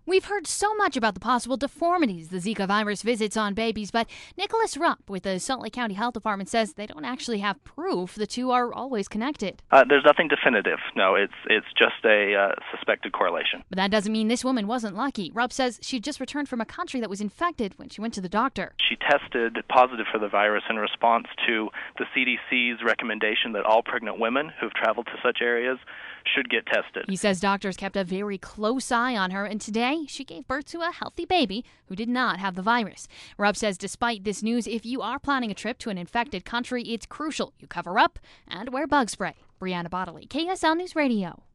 We've heard so much about the possible deformities the Zika virus visits on babies, but Nicholas Rupp with the Salt Lake County Health Department says they don't actually have proof the two are always connected. There's nothing definitive. No, it's just a suspected correlation. But that doesn't mean this woman wasn't lucky. Rupp says she just returned from a country that was infected when she went to the doctor. She tested positive for the virus in response to the CDC's recommendation that all pregnant women who've traveled to such areas should get tested. He says doctors kept a very close eye on her, and today she gave birth to a healthy baby who did not have the virus. Rupp says despite this news, if you are planning a trip to an infected country, it's crucial you cover up and wear bug spray. Brianna Bodley, KSL News Radio.